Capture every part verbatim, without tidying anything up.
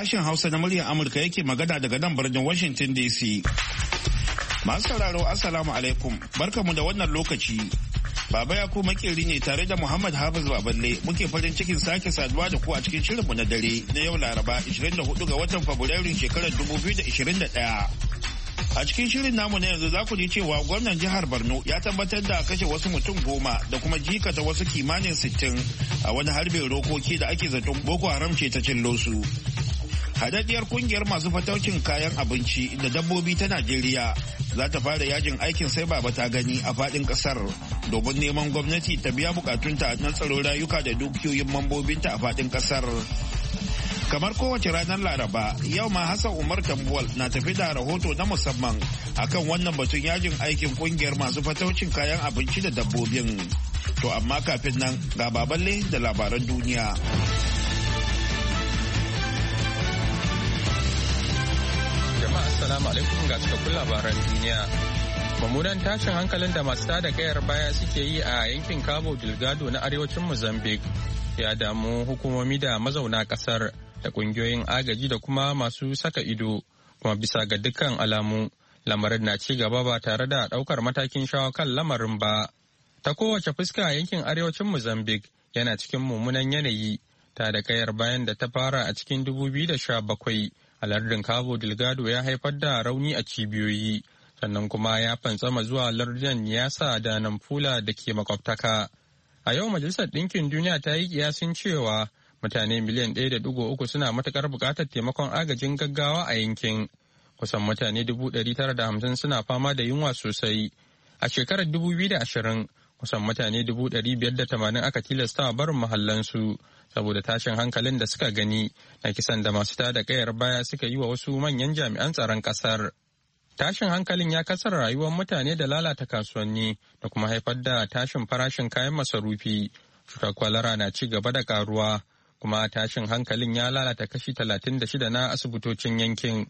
Sashen Hausa na muryar Amurka yake magana daga nan birnin Washington D C. Masu sauraro Assalamu alaikum. Barkamu da wannan lokaci. Baba Yakubu makeri ne tare da Muhammad Hafiz Baballe muke farin cikin sake saduwa da ku a cikin shirinmu na dare na yau Laraba ishirin da hudu ga watan Fabrairu shekarar dubu biyu da ishirin da ɗaya. A cikin shirin namu na yanzu za ku ji cewa gwamnan jihar Borno ya tabbatar da kashe wasu mutum goma da kuma jikata wasu kimanin sittin a wani harbin rokoki da ake zaton Boko Haram ce ta cillo su. Hadaddiyar kungiyar masu fataucin kayan abinci da dabbobi ta Najeriya za ta fara yajin aikin sai baba ta gani a fadin kasar domin neman gwamnati ta biya bukatunta na tsaro rayuka da dukiyoyin mambobinta a fadin kasar. Kamar kowace ranar Laraba, yau ma Hassan Umar Tambuwal na tafi da rahoto na musamman akan wannan batun yajin aikin kungiyar masu fataucin kayan abinci da dabbobin. To amma kafin nan ga Baballe da labaran duniya. Jama'a assalamu alaikum ga cikakkun labaran duniya. Mummunan tashin hankalin da masu tada kayar baya suke yi a yankin Cabo Delgado na arewacin Mozambique ya damu hukumomi da mazauna kasar da kungiyoyin agaji da kuma masu saka ido, kuma bisa ga dukkan alamu lamarin na ci gaba ba tare da daukar matakin shawo kan lamarin ba. Ta kowace fuska yankin arewacin Mozambique yana cikin mummunan yanayi ta da kayar bayan da ta fara a cikin dubu biyu da sha bakwai a lardin Cabo Delgado ya haifar da rauni a cibiyoyi, sannan kuma ya fantsama zuwa lardin Niassa da Nampula da ke makwabtaka. A yau Majalisar Ɗinkin Duniya ta yi kiyasin cewa mutane miliyan ɗaya da ɗigo uku suna matuƙar buƙatar taimakon agajin gaggawa a yankin. Kusan mutane dubu ɗari tara da hamsin suna fama da yunwa sosai. A shekarar dubu biyu da ashirin, kusan mutane dubu ɗari biyar da tamanin aka tilasta barin mahallansu saboda tashin hankalin da suka gani na kisan da masu tada kayar baya suka yi wa wasu manyan jami'an tsaron ƙasar. Tashin hankalin ya kasar rayuwar mutane da lalata kasuwanni da kuma haifar da tashin farashin kayan masarufi. Cutar kwalara na ci gaba da karuwa, kuma tashin hankalin ya lalata kashi talatin da shida na asibitocin yankin.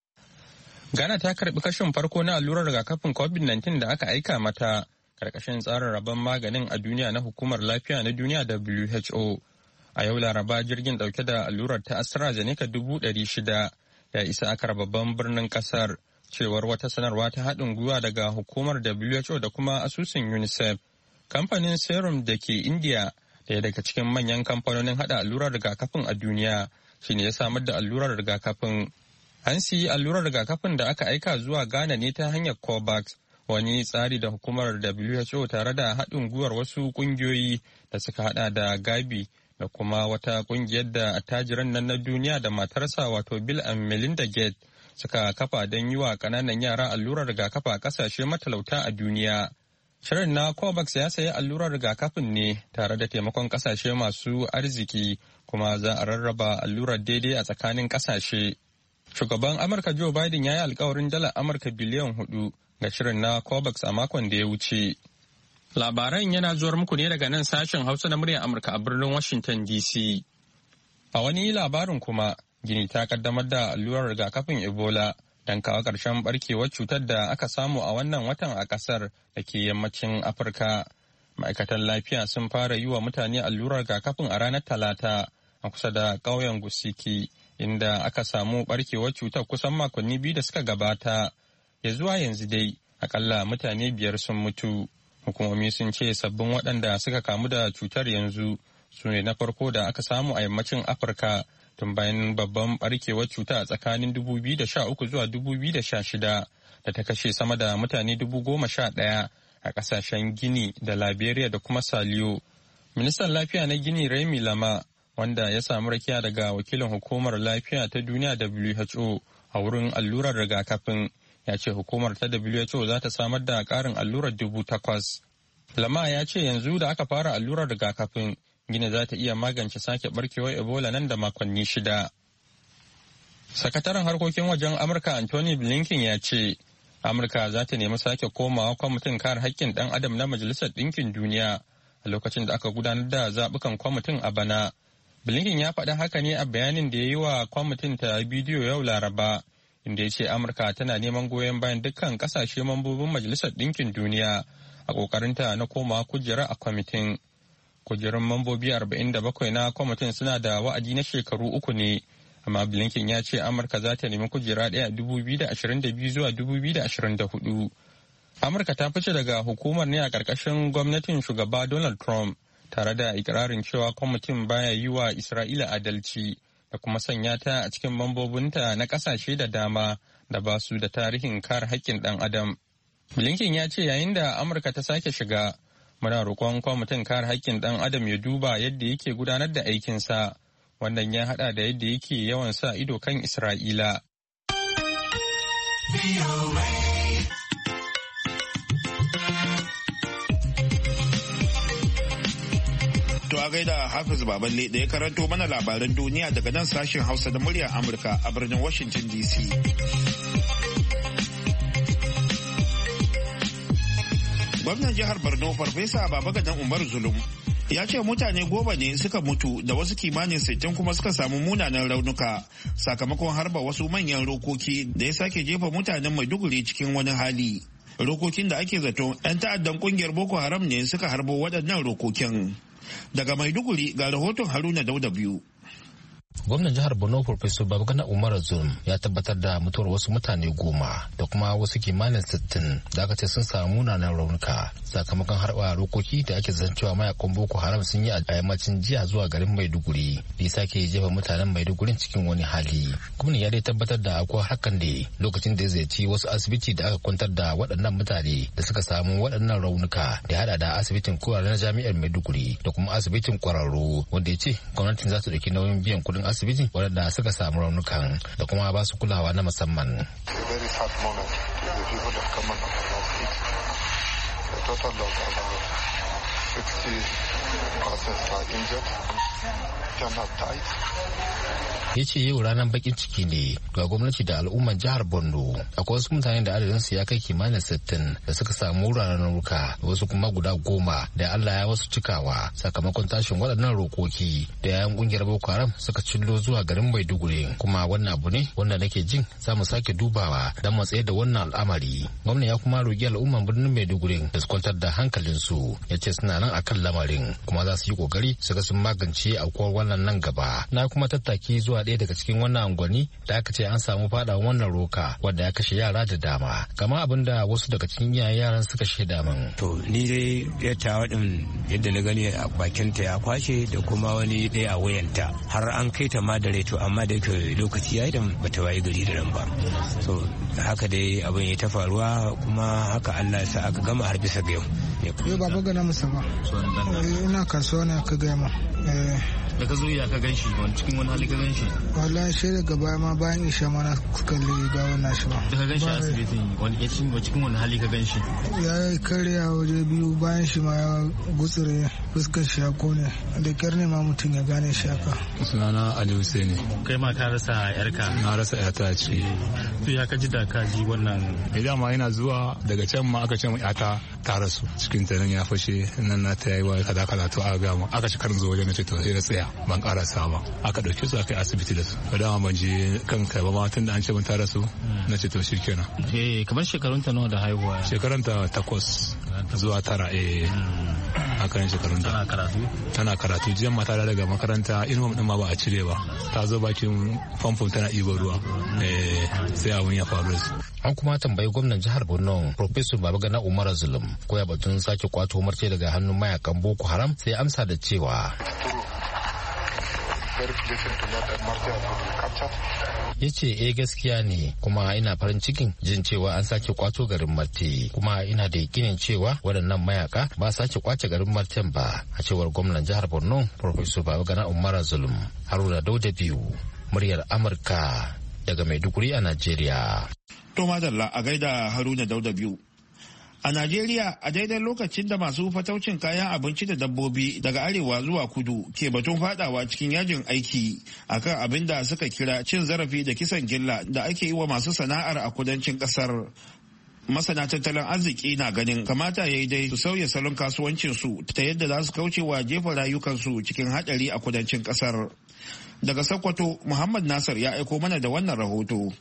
Ghana ta karbi kashin farko na allurar rigakafin covid nineteen da aka aika mata karkashin tsarin rabon maganin a duniya na hukumar lafiya na duniya W H O. A yau Laraba jirgin dauke da allurar ta AstraZeneca dubu ɗari shida ya isa akar babban birnin kasar, cewar wata sanarwa ta haɗin gwiwa daga hukumar W H O da kuma asusun UNICEF. Kamfanin Serum da ke India, daya daga cikin manyan kamfanonin haɗa allurar rigakafin a duniya, shine ya samar da allurar rigakafin. An siyi allurar rigakafin da aka aika zuwa Ghana ne ta hanyar COVAX, wani tsari da hukumar W H O tare da haɗin gwiwar wasu ƙungiyoyi da suka haɗa da Gavi da kuma wata ƙungiyar da attajiran nan na duniya da matarsa wato Bill and Melinda Gates suka kafa don yi wa ƙananan yara allurar rigakafi a ƙasashe matalauta a duniya. Shirin na COVAX ya sayi allurar rigakafin ne tare da taimakon ƙasashe masu arziki, kuma za a rarraba allurar daidai a tsakanin ƙasashe. Shugaban Amurka Joe Biden ya yi alkawarin dalar Amurka biliyan hudu ga shirin na COVAX a makon da ya wuce. Labaran yana zuwar muku ne daga nan sashen Hausa na muryar Amurka a birnin Washington D C. A wani labarin kuma, Gini ta kaddamar da allurar rigakafin Ebola don kawo ƙarshen barkewar cutar da aka samu a wannan watan a ƙasar da ke yammacin Afirka. Ma'aikatan lafiya sun fara yi wa mutane allurar rigakafin a ranar Talata a kusa da ƙauyen Gusiki, inda aka samu barkewar cutar kusan makonni biyu da suka gabata. Ya zuwa yanzu dai, akalla mutane biyar sun mutu. Hukumomi sun ce sabbin waɗanda suka kamu da cutar yanzu su ne na farko da aka samu a yammacin Afirka tun bayan babban barkewar cuta a tsakanin dubu biyu da sha uku zuwa dubu biyu da sha shida da ta kashe sama da mutane dubu goma sha ɗaya a ƙasashen Gini da Liberia da kuma Saliyo. Ministan Lafiya na Gini Remi Lama, wanda ya samu rakiya daga wakilin Hukumar Lafiya ta Duniya W H O a wurin allurar rigakafin, ya ce hukumar ta W H O za ta samar da ƙarin allurar dubu takwas. Lama ya ce yanzu da aka fara allurar rigakafin, Gini za ta iya magance sake barkewar Ebola nan da makonni shida. Sakataren harkokin wajen Amurka Anthony Blinken ya ce, Amurka za ta nemi sake komawa kwamitin kare haƙƙin ɗan adam na Majalisar Ɗinkin Duniya a lokacin da aka gudanar da zaɓukan kwamitin a bana. Blinken ya faɗi haka ne a bayanin da ya yi wa kwamitin ta bidiyo yau Laraba, inda ya ce Amurka tana neman goyon bayan dukkan ƙasashe mambobin Majalisar Ɗinkin Duniya a ƙoƙarinta na komawa kujera a kwamitin. Kujerun mambobi arba'in da bakwai na kwamitin suna da wa'adi na shekaru uku ne, amma Blinken ya ce Amurka za ta nemi kujera ɗaya a dubu biyu da ashirin da biyu zuwa dubu biyu da ashirin da hudu. Amurka ta fice daga hukumar ne a ƙarƙashin gwamnatin shugaba Donald Trump tare da ikirarin cewa kwamitin baya yi wa Isra'ila adalci da kuma sanya ta a cikin mambobinta na ƙasashe da dama da ba su da tarihin kare haƙƙin ɗan adam. Blinken ya ce yayin da Amurka ta sake shiga, muna roƙon kwamitin kare haƙƙin ɗan adam ya duba yadda yake gudanar da aikinsa. Wannan ya haɗa da yadda yake yawan sa ido kan Isra'ila. To a gaida Hafiz Baballe da ya karanto mana labaran duniya daga nan sashen Hausa da muryar Amurka a birnin Washington D C. Gwamnan jihar Borno Farfesa Babagadan Umar Zulum ya ce mutane goma ne suka mutu da wasu kimanin sittin kuma suka samu munanan raunuka sakamakon harba wasu manyan rokoki da ya sake jefa mutanen Maiduguri cikin wani hali. Rokokin da ake zato 'yan ta'addan kungiyar Boko Haram ne suka harbo waɗannan rokokin. Daga Maiduguri ga rahoton Haruna Dauda biyu. Gwamnan jihar Borno Professor Babagana Umar Zulum ya tabbatar da mutuwar wasu mutane goma da kuma wasu kimanin sittin da aka ce sun samu munanan raunuka sakamakon harba rokoki da ake zancewa mayakan Boko Haram sun yi a yammacin jiya zuwa garin Maiduguri da ya sake jefa mutanen Maiduguri cikin wani hali. Gwamnan ya dai tabbatar da akwai hakan ne lokacin da ya ziyarci wasu asibiti da aka kwantar da waɗannan mutane da suka samu waɗannan raunuka da hada da asibitin koyarwa na jami'ar Maiduguri da kuma asibitin kwararru wanda ya ce gwamnatin za ta ɗauki nauyin biyan kuɗin asibiti waɗanda suka samu raunukan da kuma ba su kulawa na musamman. Ya ce yau ranar bakin ciki ne ga gwamnati da al'umman jihar Borno. Akwai wasu mutane da adadinsu ya kai kimanin sittin da suka samu wuraren ruka, wasu kuma guda goma da Allah ya wasu cikawa sakamakon tashin waɗannan rokoki da yayan kungiyar Boko Haram suka cillo zuwa garin Maiduguri. Kuma wannan abu ne wanda nake jin za mu sake dubawa don mu tsaye da wannan al'amari. Gwamnati ya kuma roƙi al'umman birnin Maiduguri da su kwantar da hankalinsu, ya ce suna nan akan lamarin kuma za su yi kokari su ga sun magance aukuwar wannan nan gaba. Na kuma tattaki zuwa ɗaya daga cikin wannan unguwanni da aka ce an samu fada wannan roka wanda ya kashe yara da dama, kama abin da wasu daga cikin iyayen yaran suka shaida min. To ni dai ya tawa din yadda na gani a bakinta ya kwashe da kuma wani ɗaya a wayanta har an kai ta ma da rai, to amma da yake lokaci ya yi da bata waye gari da nan ba. To haka dai abin ya ta faruwa kuma haka Allah ya sa aka gama har bisa ga yau. Yau baba gana musa ba. Ina kasuwa ne aka gaya ma. Da ka zo ya ka gan shi wani cikin wani hali ka gan shi? Wallahi sai daga baya ma bayan isha ma na kalli gawar nashi ba. Da ka gan shi a asibitin wani cikin wani hali ka gan shi? Ya yi karya waje biyu, bayan shi ma ya gutsire, fuskar shi ya kone, da kyar ne ma mutum ya gane shi haka. Sunana Ali Hussaini. Kai ma ka rasa yarka? Na rasa yata ce. To ya ka ji da ka ji wannan? Idan ma yana zuwa daga can ma aka ce mu yata ta rasu cikin ta nan ya fashe nan na ta yi wa kada kada to aka gama aka ci karin zo wajen na ce to sai na tsaya ban karasa ba, aka dauke su aka yi asibiti da su. Da dama ban je kan kai ba ma tun da an ce mun ta rasu na ce to shikenan. Eh kamar shekarun ta nawa da haihuwa? Shekarun ta takwas zuwa tara. Eh haka ne shekarun ta. Tana karatu? Tana karatu. Jiyan mata da daga makaranta ilmin din ma ba a cire ba, ta zo bakin famfon tana ibar ruwa. Eh sai abun ya faru. An kuma tambayi gwamnan jihar Borno Professor Babagana Umar Zulum ko ya batun sake kwato marce daga hannun mayakan Boko Haram, sai amsa da cewa ya ce eh gaskiya ne kuma ina farin cikin jin cewa an sake kwato garin Marte, kuma ina da yakinin cewa waɗannan mayaka ba sake kwace garin Marten ba, a cewar gwamnan jihar Borno Professor Babagana Umar Zulum. Haruna Dauda biyu, muryar Amurka daga Maiduguri a Najeriya. To madalla a gaida Haruna Dauda biyu. A Najeriya a daidai lokacin da masu fataucin kayan abinci da dabbobi daga arewa zuwa kudu ke batun fadawa cikin yajin aiki akan abin da suka kira cin zarafi da kisan gilla da ake yi wa masu sana'ar a kudancin kasar. Masana tattalin arziki na ganin kamata ya yi dai su sauya salon kasuwancinsu ta yadda za su kauce wa jefa rayukansu cikin haɗari a kudancin kasar. Daga Sokoto, Muhammad Nasir ya aiko mana da wannan rahoto.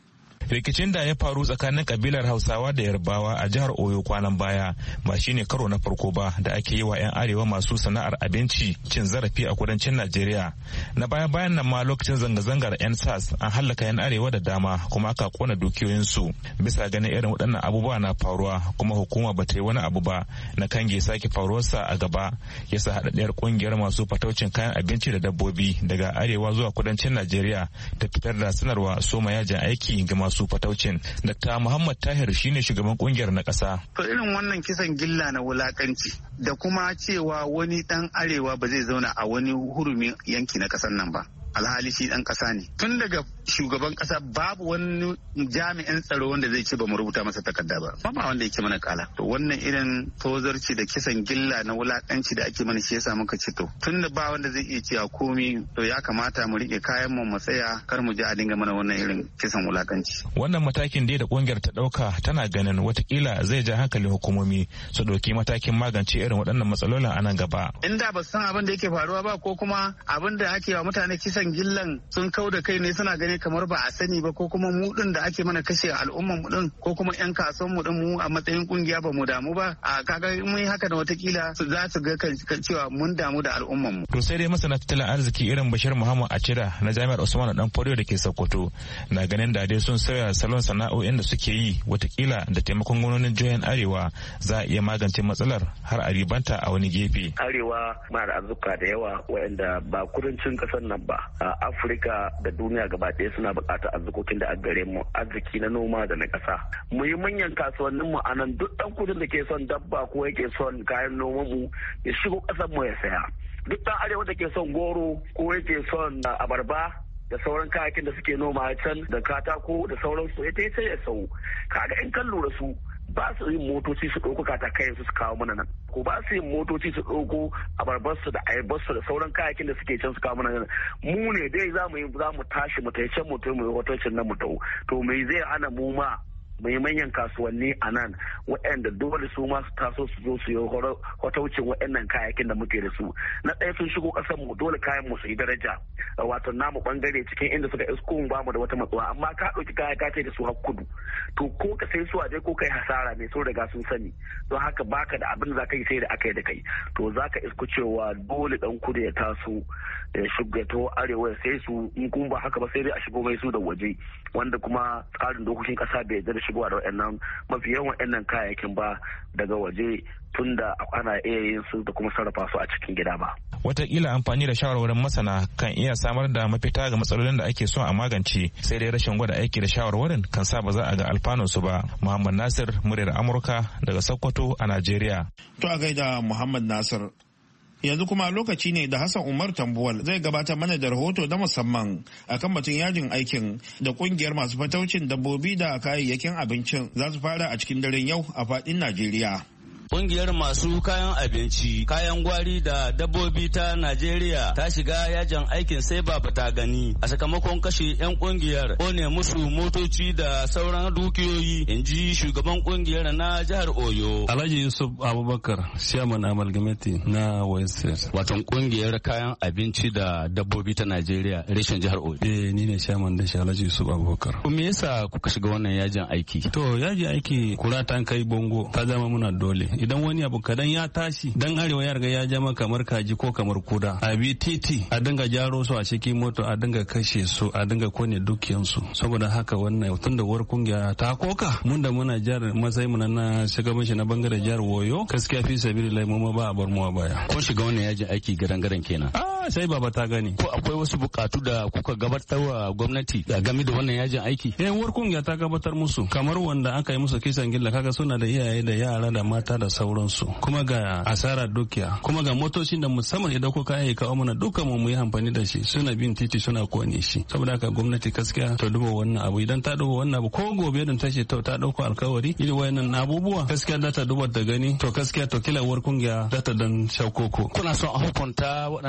Rikicin da ya faru tsakanin kabilar Hausawa da Yarbawa a jihar Oyo kwanan baya ba shine karo na farko ba da ake yi wa 'yan arewa masu sana'ar abinci cin zarafi a kudancin Najeriya. Na baya bayan nan ma lokacin zanga-zangar 'yan S A S an hallaka 'yan arewa da dama kuma aka kona dukiyoyinsu. Bisa ganin irin waɗannan abubuwa na faruwa kuma hukuma ba ta yi wani abu ba na kange sake faruwarsa a gaba, yasa haɗaɗɗiyar ƙungiyar masu fataucin kayan abinci da dabbobi daga arewa zuwa kudancin Najeriya ta fitar da sanarwa soma yajin aiki ga masu fataucin. Dakta Muhammad Tahir shine shugaban ƙungiyar na ƙasa. To irin wannan kisan gilla na wulakanci da kuma cewa wani ɗan arewa ba zai zauna a wani hurumin yanki na ƙasar nan ba. Alhali shi dan kasa ne. Tun daga shugaban kasa babu wani jami'in tsaro wanda zai ce ba mu rubuta masa takarda ba. Ba wanda yake mana kala. To wannan irin tozarci da kisan gilla na wulakanci da ake mana shi yasa muka ce to tun da ba wanda zai iya cewa komi to ya kamata mu rike kayan mu mu tsaya kar mu je a dinga mana wannan irin kisan wulakanci. Wannan matakin dai da kungiyar ta dauka tana ganin watakila zai ja hankalin hukumomi su dauki matakin magance irin waɗannan matsalolin a nan gaba. Inda ba san abin da yake faruwa ba ko kuma abin da ake wa mutane kisan gillan sun kau da kai ne suna gani kamar ba a sani ba ko kuma mu din da ake mana kashe al'umman mu din ko kuma yan kasuwan mu din mu a matsayin kungiya ba mu damu ba a kaga mun haka da watakila su za su ga cewa mun damu da al'umman mu. To sai dai masana tattalin arziki irin Bashir Muhammad Acira na Jami'ar Usman Dan Fodio da ke Sokoto na ganin da dai sun sauya salon sana'o'in da suke yi watakila da taimakon gwamnonin jihohin Arewa za a iya magance matsalar har a ribanta a wani gefe. Arewa ma da arzuka da yawa waɗanda ba kudancin ƙasar nan ba. A Afirka da duniya gaba ɗaya suna buƙatar arzikokin da a gare mu, arziki na noma da na ƙasa. Mu yi manyan kasuwannin mu a nan, duk ɗan kudin da ke son dabba ko yake son kayan noman mu ya shigo ƙasar mu ya saya. Duk ɗan arewa da ke son goro ko yake son abarba da sauran kayakin da suke noma can da katako da sauransu ya sai ya sau. Kaga in kan lura su ba su yin motoci su ɗauko katakayen su su kawo mana nan, ko ba su yin motoci su ɗauko abarbarsu da ayabarsu da sauran kayakin da suke can su kawo mana nan. Mu ne dai za mu yi za mu tashi mu tai can mu tai mu yi hotocin nan mu tau. To me zai hana mu ma mai manyan kasuwanni a nan waɗanda dole su ma su taso su zo su yi hotaucin waɗannan kayakin da muke da su. Na ɗaya sun shigo ƙasar mu dole kayan mu su yi daraja, wato namu bangare cikin inda suka isko mu bamu da wata matsuwa, amma ka ɗauki kaya ka ce da su har kudu to ko ka sai su a ko kai hasara ne so riga sun sani, don haka baka da abin da za ka yi sai da aka yi da kai. To za ka isko cewa dole ɗan kudu ya taso ya shiga to arewa ya sai su, in kuma ba haka ba sai dai a shigo mai su da waje, wanda kuma tsarin dokokin ƙasa bai yarda da shigowa da waɗannan mafi yawan waɗannan kayayyakin ba daga waje, tunda ana iya yin su da kuma sarrafa su a cikin gida ba. Wataƙila amfani da shawarwarin masana kan iya samar da mafita ga matsalolin da ake son a magance, sai dai rashin gwada aiki da shawarwarin kan sa ba za a ga alfanun su ba. Muhammad Nasir, muryar Amurka daga Sokoto a Najeriya. To a gaida Muhammad Nasir. Yanzu kuma lokaci ne da Hassan Umar Tambuwal zai gabatar mana da rahoto na musamman akan batun yajin aikin da kungiyar masu fataucin dabbobi da kayayyakin abincin za su fara a cikin daren yau a faɗin Najeriya. Ƙungiyar masu kayan abinci, kayan gwari da dabbobi ta Najeriya ta shiga yajin aikin sai ba ta gani a sakamakon kashe 'yan ƙungiyar ne musu motoci da sauran dukiyoyi, in ji shugaban ƙungiyar na jihar Oyo. Alhaji Yusuf Abubakar, Chairman Amalgamati na West. Wato ƙungiyar kayan abinci da dabbobi ta Najeriya reshen jihar Oyo. Eh ni ne Chairman da shi Alhaji Yusuf Abubakar. Me yasa kuka shiga wannan yajin aiki? To yajin aiki kura ta kai bongo ta zama muna dole. Idan wani abu kadan ya tashi dan arewa ya riga ya jama kamar kaji ko kamar kuda, a bi titi a dinga jaro su a cikin moto a dinga kashe su a dinga kone dukiyansu. Saboda haka wannan tun da war kungiya ta koka mun da muna jar matsayi mu na shugabanci na bangaren jihar Oyo, gaskiya fi sabilillahi mu ba a bar mu a baya. Kun shiga wannan yajin aiki garan-garan kenan. Ah sai baba ta gani. Ko akwai wasu bukatu da kuka gabatar wa gwamnati game da wannan yajin aiki? Eh war kungiya ta gabatar musu, kamar wanda aka yi musu kisan gilla, kaga suna da iyaye da yara da mata da sauransu, kuma ga asarar dukiya, kuma ga motocin da musamman idan ko kayan kawo mana dukkan mu yi amfani da shi suna bin titi suna kone shi. Saboda haka gwamnati gaskiya ta duba wannan abu, idan ta duba wannan abu ko gobe din tace ta ta dauko alkawari irin wayannan abubuwa gaskiya da ta duba da gani to gaskiya to kilawar kungiya da ta dan shaukoko. Kuna son a hukunta waɗanda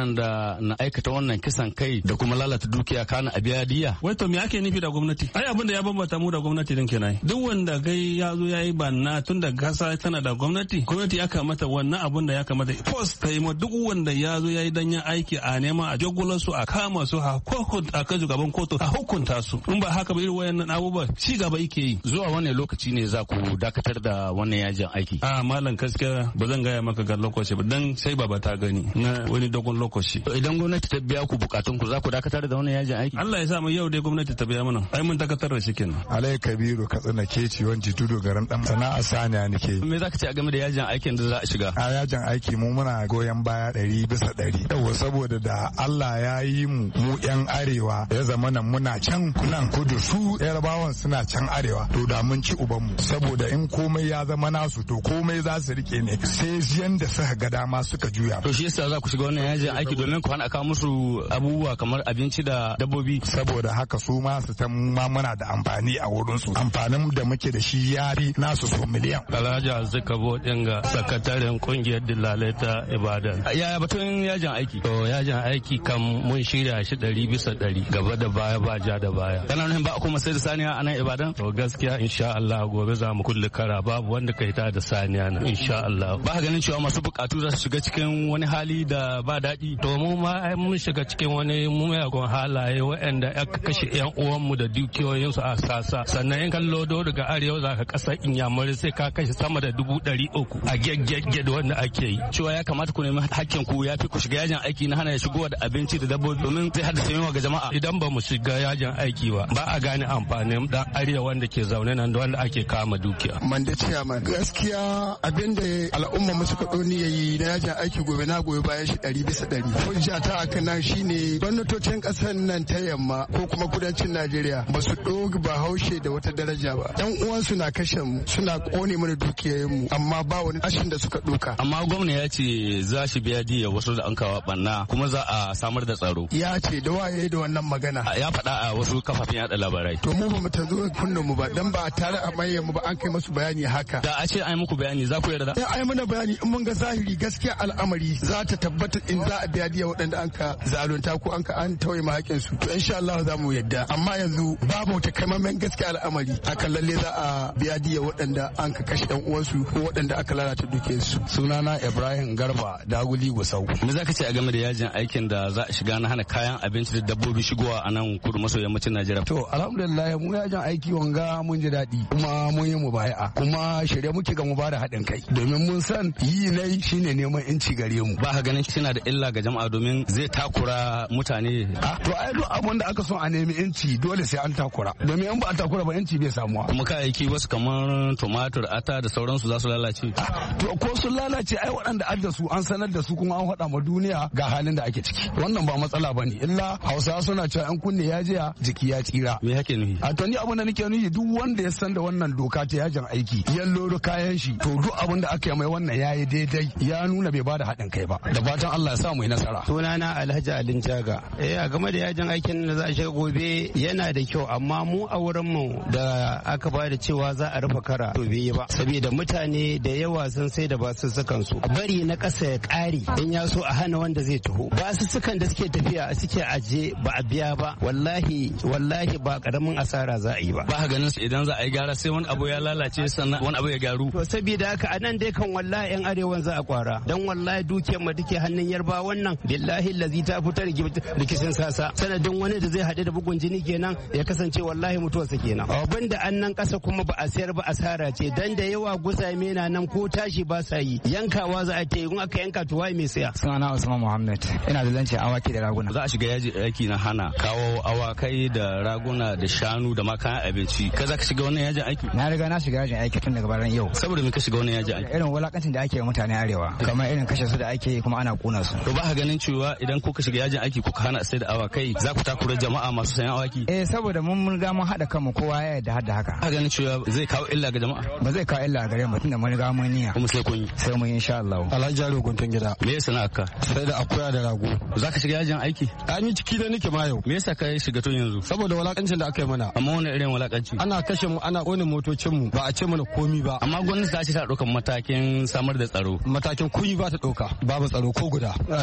da na aikata wannan kisan kai da kuma lalata dukiya kana a biya diya. Wai to me ake nufi da gwamnati? Ai abin da ya bambanta mu da gwamnati din kenan. Duk wanda gai ya zo yayi banna tun da kasa tana da gwamnati, gwamnati ya kamata wannan abin da ya kamata post ta yi ma duk wanda ya zo yayi danyen aiki a neman a jogular su a kama su a hukunta a kai gaban kotu a hukunta su. In ba haka ba irin wayannan abubuwa ci gaba yake yi. Zuwa wannan lokaci ne za ku dakatar da wannan yajin aiki? A malam gaskiya ba zan gaya maka ga lokaci ba dan sai baba ta gani na wani dogon lokaci. Idan gwamnati ta biya ku bukatun ku za ku dakatar da wannan yajin aiki? Allah ya sa mu yau dai gwamnati ta biya mana. Ai mun dakatar da shi kenan. Alai Kabiru Katsina Keci wanci tudu garin dan sana'a saniya nake. Me za ka ce a game da yajin aikin da za a shiga? A yajin aiki mu muna goyon baya ɗari bisa ɗari. Yau saboda da Allah ya yi mu mu yan arewa ya zama nan muna can nan kudu su yarabawan suna can arewa to da mun ci ubanmu saboda in komai ya zama nasu to komai za su rike ne sai yanda suka ga dama suka juya. To shi yasa za ku shiga wannan yajin aiki domin ku hana kawo musu abubuwa kamar abinci da dabbobi? Saboda haka su ma su ta ma muna da amfani a wurin su. Amfanin da muke da shi yari nasu so miliyan. Alhaji Azzakabo Dinga sakataren kungiyar dillalai ta Ibadan. Yaya batun yajin aiki? To yajin aiki kan mun shirya shi ɗari bisa ɗari gaba da baya ba ja da baya. Kana nufin ba kuma sai da saniya a nan Ibadan? To gaskiya insha Allah gobe za mu kulle kara babu wanda ka hita da saniya nan insha Allah. Ba ganin cewa masu bukatu za su shiga cikin wani hali da ba daɗi? To mu ma ai mun shiga cikin wani muyagun halaye waɗanda aka kashe yan uwanmu da dukiyoyinsu a sasa sannan in kan lodo daga arewa za ka ƙasar Inyamurai sai ka kashe sama da dubu ɗari uku a gyaggyagge da wanda ake yi. Cewa ya kamata ku nemi hakkin ku ya fi ku shiga yajin aiki na hana shigowa da abinci da dabbobi domin zai haddasa yawa ga jama'a. Idan ba mu shiga yajin aiki ba ba a gane amfanin dan arewa wanda ke zaune nan da wanda ake kama dukiya. Manda ciyaman gaskiya abinda al'umma mu suka ɗoni yayi na yajin aiki gobe na gobe bayan shi ɗari bisa ɗari. Hujja ta akan nan shine gwamnatocin ƙasar nan ta yamma ko kuma kudancin Najeriya ba su ɗogi ba haushe da wata daraja ba. Yan uwansu na kashe mu suna ƙone mana dukiyoyin mu amma ba wani ashin da suka ɗoka. Amma gwamna ya ce za shi biya diya wasu da an kawo ɓanna kuma za a samar da tsaro. Ya ce da waye da wannan magana. Ya faɗa a wasu kafafen yaɗa labarai. To mu ba mu ta zo kunnen mu ba dan ba tare a manyan mu ba an kai masu bayani haka. Da a ce an yi muku bayani za ku yarda? Ya ai mana bayani in mun ga zahiri gaskiya al'amari za ta tabbata in za a biya diya waɗanda an ka zalunta ko an ka an tauye ma haƙin su. To insha Allah za mu yadda amma yanzu babu takamaiman gaskiya al'amari akan lalle za a biya diya waɗanda an ka kashe ɗan uwansu ko waɗanda aka lalata dukiyarsu. Sunana Ibrahim Garba Daguli Gusau. Me za ka ce a game da yajin aikin da za a shiga na hana kayan abinci da dabbobi shigowa a nan kudu maso yammacin Najeriya? To alhamdulillah mu yajin aiki wanga mun ji daɗi kuma mun yi mubaya'a kuma shirye muke ga mu bada haɗin kai domin mun san yi nai shine neman inci gare mu. Ba ka ganin suna da illa ga jama'a domin zai takura mutane? To ai duk abin da aka son a nemi inci dole sai an takura domin in ba a takura ba inci bai samuwa. Kuma kayayyaki wasu kamar tumatur, ata da sauransu za su lalace? To ko sun lalace ai waɗanda adda su an sanar da su kuma an faɗa ma duniya ga halin da ake ciki. Wannan ba matsala bane illa Hausawa suna cewa an kunne ya jiya jiki ya tsira. Me yake nufi? A to ni abin da nake nufi duk wanda ya san da wannan doka ta yajin aiki ya loro kayan shi to duk abin da aka yi mai wannan yayi daidai ya nuna bai bada haɗin kai ba. Da fatan Allah ya sa mu yi nasara. Sunana Alhaji Alin Jaga. Eh a game da yajin aikin da za a shiga gobe yana da kyau amma mu a wurin mu da aka ba da cewa za a rufe kara to bai yi ba saboda mutane da yawa sun sai da basu sukan su bari na ƙasa ya ƙare in ya so a hana wanda zai taho basu sukan da suke tafiya suke aje ba a biya ba wallahi wallahi ba karamin asara za a yi ba. Ba ganin idan za a yi gyara sai wani abu ya lalace sannan wani abu ya gyaru. To saboda haka a nan dai kan wallahi yan arewan za a kwara dan wallahi dukiyar mu take hannun yarba wannan billahi lazi ta fitar rikicin sasa sanadin wani da zai haɗu da bugun jini kenan ya kasance wallahi mutuwarsa kenan. Abin da an nan ƙasa kuma ba a sayar ba asara ce dan da yawa guzame na nan ko tashi ba sa yi yankawa za a ta yi in aka yanka to wai mai saya. Sunana Usman Muhammad ina da zance awaki da raguna. Za a shiga yaji aiki na hana kawo awakai da raguna da shanu da ma kayan abinci ka za ka shiga wannan yajin aiki? Na riga na shiga yajin aiki tun daga baran yau. Saboda me ka shiga wannan yajin aiki? Irin wulakancin da ake wa mutane arewa kamar irin kashe su da ake kuma ana kuna su. To ba ka ganin cewa idan kuka shiga yajin aiki kuka hana sai da awakai za ku takura jama'a masu sayan awaki? Eh saboda mun mun ga mun haɗa kanmu kowa ya yarda hadda haka. Ba ganin cewa zai kawo illa ga jama'a? Ba zai kawo illa gare mu tunda mun riga mun niyya. Kuma sai kun yi? Sai mun insha Allah. Alhaji Jaro Guntun gida. Me yasa naka? Sai da akuya da rago. Za ka shiga yajin aiki? An yi ciki da nake ma yau. Me yasa ka shiga tun yanzu? Saboda walakancin da aka yi mana. Amma wani irin walakanci? Ana kashe mu ana ƙone motocin mu ba a ce mana komi ba. Amma gwamnati ta ce ta ɗaukan matakin samar da tsaro. Matakin kuyi ba ta ɗauka babu tsaro ko guda a nan jihar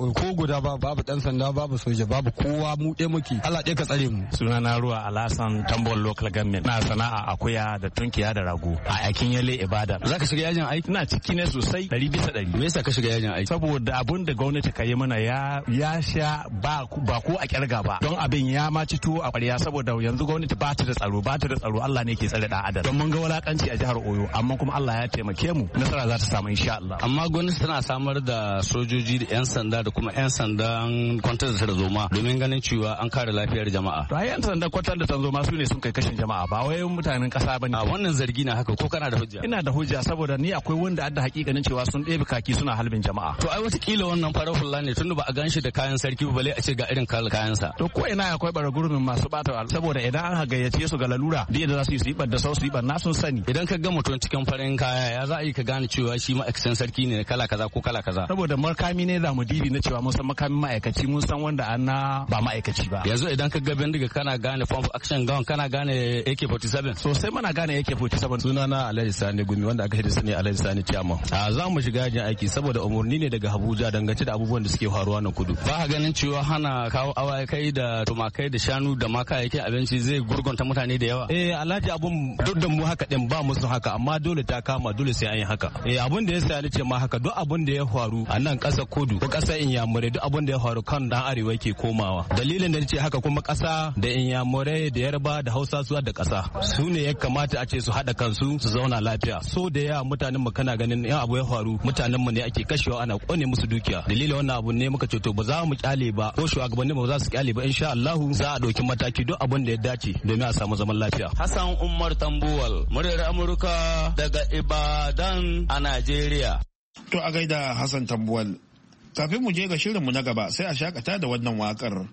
ko guda ba babu dan sanda babu soja babu kowa mu ɗaya muke Allah ɗaya ka tsare mu. Sunana Ruwa Alasan Tambol Local Government. Na sana'a akuya da tunkiya da rago a yakin Yale Ibadan. Zaka shiga yajin aiki? Ina ciki ne sosai ɗari bisa ɗari. Me yasa ka shiga yajin aiki? Saboda abun da gwamnati ka yi mana ya ya sha ba ba ko a kyarga ba. Don abin ya ma ci tuwo a ƙwarya saboda yanzu gwamnati ba ta da tsaro ba ta da tsaro Allah ne ke tsare da adam. Don mun ga wulakanci a jihar Oyo amma kuma Allah ya taimake mu nasara za ta samu insha Allah. Amma gwamnati tana samar da sojoji da 'yan sanda da kuma 'yan sandan kwantar da tarzoma domin ganin cewa an kare lafiyar jama'a. To ai 'yan sandan kwantar da tarzoma su ne sun kai kashin jama'a ba wai mutanen kasa bane. A wannan zargi na haka ko kana da hujja? Ina da hujja saboda ni akwai wanda adda hakikanin cewa sun ɗebe kaki suna halbin jama'a. To ai watakila wannan farar hula ne tunda ba a gan shi da kayan sarki ba bale a ce ga irin kayansa. To ko ina akwai bara gurbin masu bata saboda idan an gayyace su ga lalura da yadda za su yi su yi da sau su yi na sun sani. Idan ka ga mutum cikin farin kaya ya za a yi ka gane cewa shi ma'aikacin sarki ne kala kaza ko kala kaza. Saboda makami ne za mu dibi na cewa mun san makamin ma'aikaci mun san wanda an na ba ma'aikaci ba. Yanzu idan ka ga bindiga kana gane pump action gun kana gane A K forty-seven. Sosai muna gane A K forty-seven. Sunana Alhaji Sani Gumi wanda aka da sani Alhaji Sani Chairman. A za mu shiga yajin aiki saboda umarni ne daga Abuja dangance da abubuwan da suke faruwa na kudu. Ba ka ganin cewa hana kawo awakai da tumakai da shanu da ma kayayyakin abinci zai gurgunta mutane da yawa. Eh Alhaji abun duk da mu haka din ba mu sun haka amma dole ta kama dole sai an yi haka. Eh abun da ya sa ni ce ma haka duk abun da ya faru a nan ƙasar kudu ko ƙasar Inyamurai duk abun da ya faru kan dan arewa yake komawa. Dalilin da ce haka kuma ƙasa da Inyamurai da Yarba da Hausa su da ƙasa su ne ya kamata a ce su haɗa kansu su zauna lafiya. So da yawa mutanen mu kana ganin yan abu ya faru mutanen mu ne ake kashewa ana kone musu dukiya. Dalilin wannan abu ne muka ce to ba za mu kyale ba ko shugabanni ba za su kyale ba insha Allah za a ɗauki mataki duk abun da ya dace domin a samu zaman lafiya. Hassan Umar Tambuwal, muryar Amurka daga Ibadan a Najeriya. To a gaida Hassan Tambuwal. Kafin mu je ga shirinmu na gaba sai a shakata da wannan wakar.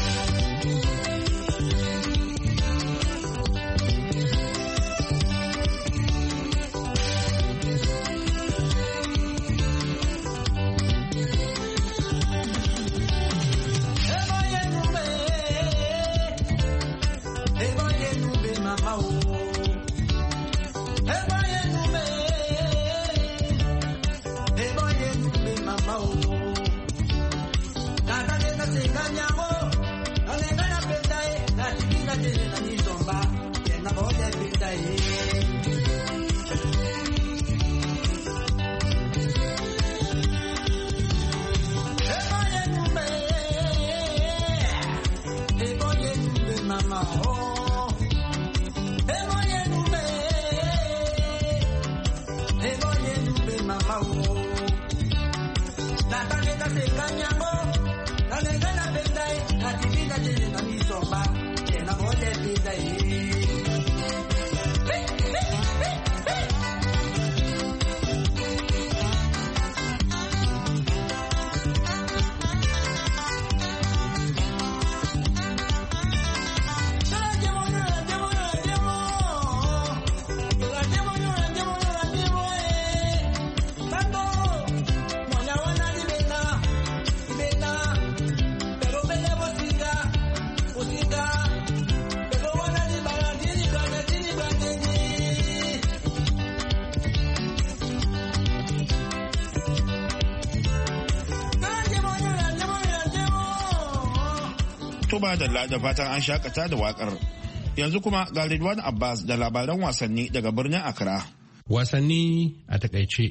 Tuba da da fatan an shakata da wakar. Yanzu kuma ga Ridwan Abbas da labaran wasanni daga birnin Accra. Wasanni a takaice.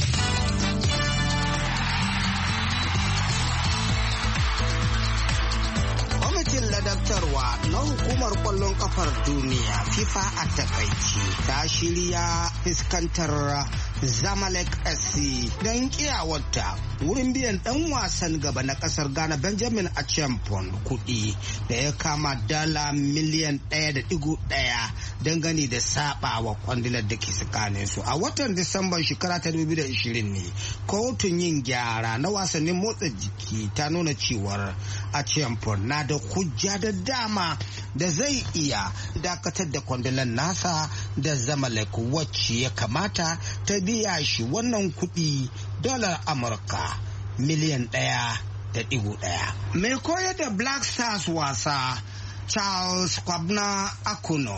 Kwamitin ladabtarwa na hukumar kwallon kafar duniya FIFA a takaice ta shirya fuskantar Zamalek S C don kiyawarta wurin biyan dan wasan gaba na kasar Ghana Benjamin Acheampong kuɗi da ya kama dala miliyan ɗaya da digo ɗaya dangane da saba wa kwandilar da ke tsakanin su. A watan Disamban shekara ta dubu da ishirin ne kotun yin gyara na wasannin motsa jiki ta nuna cewar Acheampong na da hujja da dama da zai iya dakatar da kwandilar nasa da Zamalek wacce ya kamata ta biya shi wannan kuɗi dalar Amurka miliyan ɗaya da ɗigo ɗaya. Mai koyar da Black Stars wasa Charles Kwabna Akuno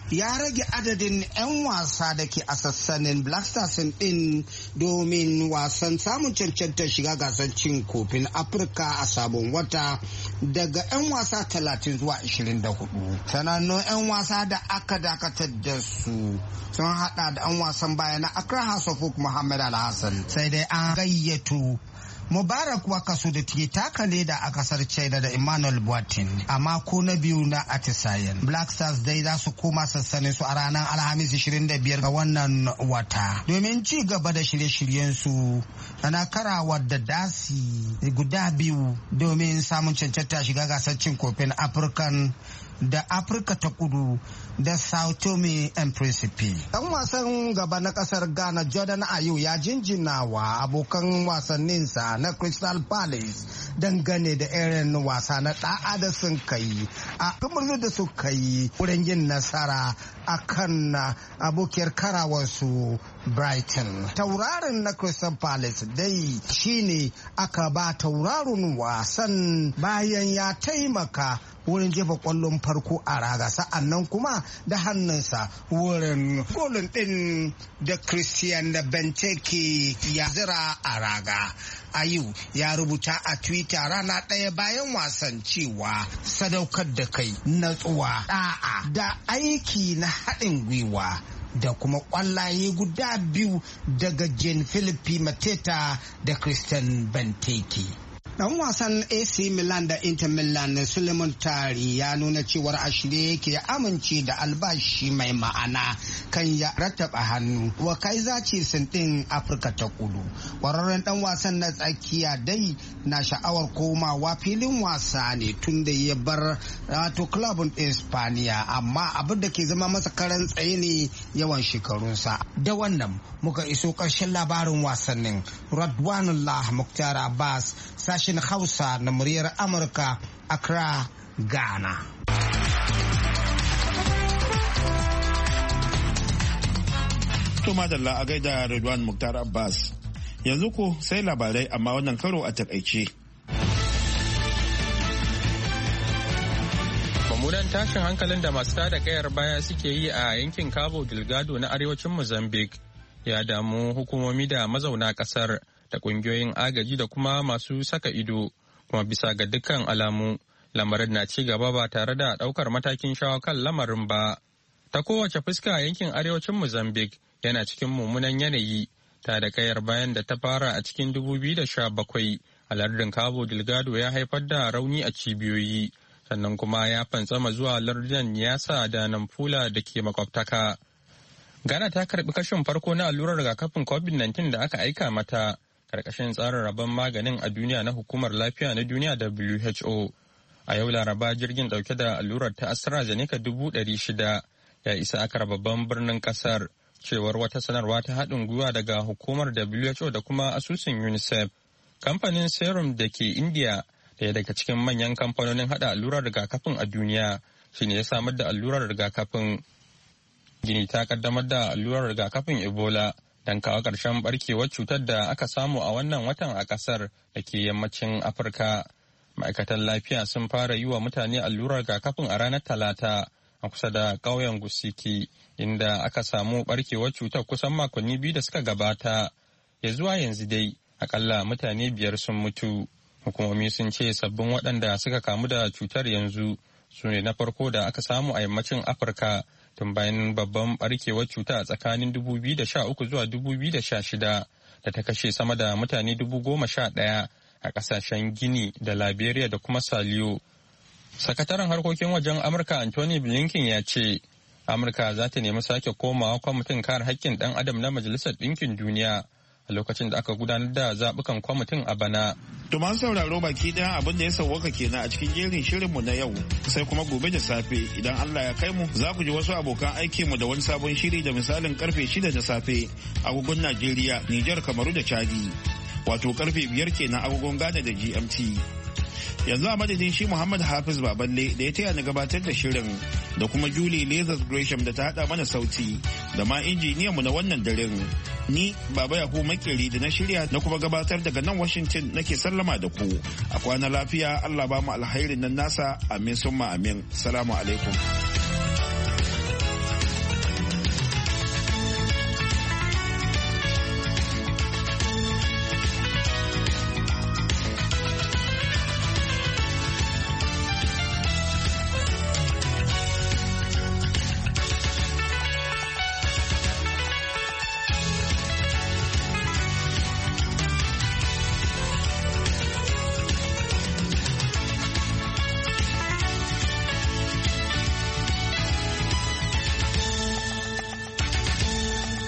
ya rage adadin 'yan wasa da ke a sassanin Black Stars din domin wasan samun cancantar shiga gasar cin kofin Afirka a sabon wata daga 'yan wasa talatin zuwa ashirin da hudu. Sanannun 'yan wasa da aka dakatar da su sun hada da 'yan wasan baya na Accra House of Oak Muhammad Al-Hassan, sai dai an gayyato Mubarak Wakasu da ke taka leda a kasar China da Emmanuel Boatin a mako na biyu na atisayen. Black Stars dai za su koma sassanin su a ranar Alhamis ashirin da biyar ga wannan wata domin ci gaba da shirye-shiryen su ana karawa da dasi guda biyu domin samun cancanta shiga gasar cin kofin African da Afirka ta Kudu da Sao Tome and Principe. Dan wasan gaba na kasar Ghana Jordan Ayew ya jinjina wa abokan wasanninsa na Crystal Palace dangane da irin wasa na da'a da sun kai a kamar da suka yi wurin yin nasara a kan abokiyar karawarsu Brighton. Tauraron na Crystal Palace dai shine aka ba tauraron wasan bayan ya taimaka wurin jefa kwallon farko a raga, sa'annan kuma da hannunsa wurin golin din da Christian Benteke ya zira a raga. Ayew ya rubuta a Twitter rana ɗaya bayan wasan cewa sadaukar da kai, natsuwa, da'a da aiki na haɗin gwiwa da kuma kwallaye guda biyu daga Jean Philippe Mateta da Christian Benteke. Dan wasan A C Milan da Inter Milan Suleiman Tari ya nuna cewar a shirye yake amince da albashi mai ma'ana kan ya rattaba hannu wa Kaizer Chiefs din Afirka ta Kudu. Kwararren dan wasan na tsakiya dai na sha'awar komawa filin wasa ne tun da ya bar wato clubin Espaniya, amma abin da ke zama masa karan tsaye ne yawan shekarunsa. Da wannan muka iso ƙarshen labarin wasannin. Radwanullah Muktar Abbas, sashen Hausa na muryar Amurka, Accra, Ghana. To madalla a gaida Redwan Muktar Abbas. Yanzu ko sai labarai amma wannan karo a takaice. Mummunan tashin hankalin da masu tada kayar baya suke yi a yankin Cabo Delgado na arewacin Mozambique ya damu hukumomi da mazauna kasar da kungiyoyin agaji da kuma masu saka ido, kuma bisa ga dukkan alamu lamarin na ci gaba ba tare da daukar matakin shawo kan lamarin ba. Ta kowace fuska yankin arewacin Mozambique yana cikin mummunan yanayi ta da kayar bayan da ta fara a cikin dubu biyu da sha bakwai a lardin Cabo Delgado ya haifar da rauni a cibiyoyi, sannan kuma ya fantsama zuwa lardin Niassa da Nampula da ke makwabtaka. Ghana ta karbi kashin farko na allurar rigakafin covid nineteen da aka aika mata karkashin tsarin rabon maganin a duniya na hukumar lafiya na duniya W H O. A yau Laraba jirgin dauke da allurar ta AstraZeneca dubu ɗari shida ya isa Accra babban birnin kasar, cewar wata sanarwa ta haɗin gwiwa daga hukumar W H O da kuma asusun UNICEF. Kamfanin Serum da ke India, daya daga cikin manyan kamfanonin haɗa allurar rigakafin a duniya, shine ya samar da allurar rigakafin. Gini ta kaddamar da allurar rigakafin Ebola don kawo ƙarshen barkewar cutar da aka samu a wannan watan a ƙasar da ke yammacin Afirka. Ma'aikatan lafiya sun fara yi wa mutane allurar rigakafin a ranar Talata a kusa da ƙauyen Gusiki, inda aka samu barkewar cutar kusan makonni biyu da suka gabata. Ya zuwa yanzu dai, akalla mutane biyar sun mutu. Hukumomi sun ce sabbin waɗanda suka kamu da cutar yanzu su ne na farko da aka samu a yammacin Afirka tun bayan babban barkewar cuta a tsakanin dubu biyu da sha uku zuwa dubu biyu da sha shida da ta kashe sama da mutane dubu goma sha ɗaya a ƙasashen Gini da Liberia da kuma Saliyo. Sakataren harkokin wajen Amurka Anthony Blinken ya ce Amurka za ta nemi sake komawa kwamitin kare haƙƙin ɗan adam na Majalisar Ɗinkin Duniya a lokacin da aka gudanar da zaɓukan kwamitin a bana. To masu sauraro baki ɗaya abin da ya sauwaka kenan a cikin jerin shirinmu na yau, sai kuma gobe da safe idan Allah ya kai mu za ku ji wasu abokan aikinmu da wani sabon shiri da misalin karfe shida da safe agogon Najeriya, Nijar, Kamaru da Chadi, wato karfe biyar kenan agogon Ghana da G M T. Yanzu a madadin shi Muhammad Hafiz Baballe da ya taya ni gabatar da shirin da kuma Julie Lazarus Gresham da ta hada mana sauti da ma injiniyan mu na wannan daren. Ni Baba Yakubu Makeri da na shirya na kuma gabatar daga nan Washington nake sallama da ku. A kwana lafiya, Allah ba mu alkhairin nan nasa, amin summa amin. Salamu alaikum.